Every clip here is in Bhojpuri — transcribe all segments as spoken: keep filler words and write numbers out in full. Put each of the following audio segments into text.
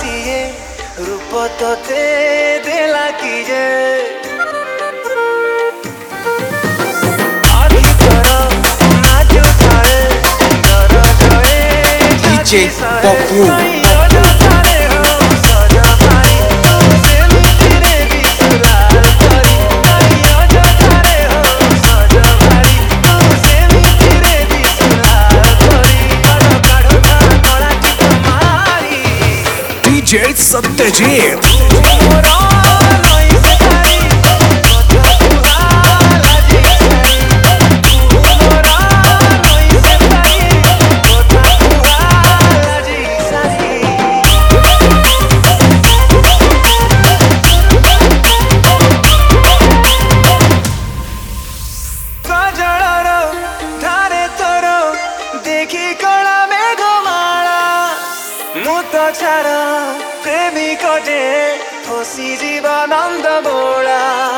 सिए रूप तोते देला किए D J Papu D J Satyajit प्रेमी कटे फसी जीवानंद बोला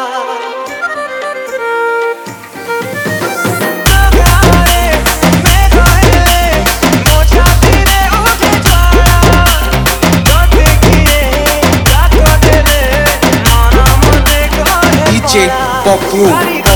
D J Papu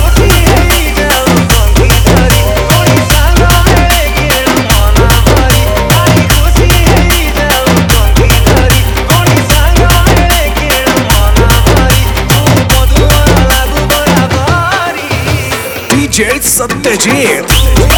D J Satyajit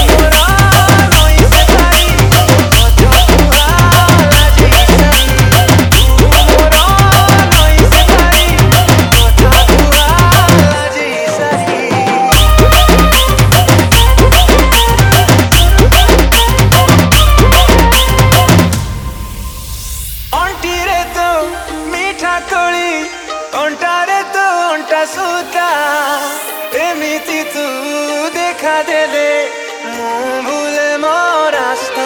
सूता एमिति तू देखा देले मु भूले मो रास्ता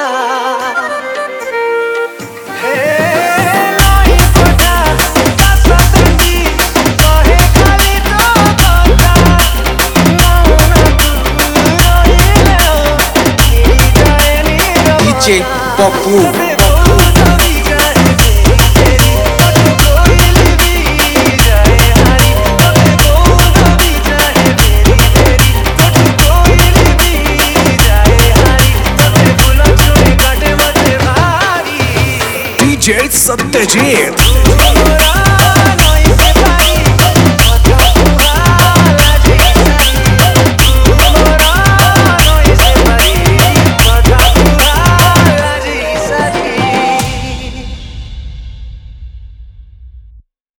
हे लाई पटा सतंगी कहे खाली तो कथा मौन तू रहिले ही जाए नी D J Papu D J Satyajit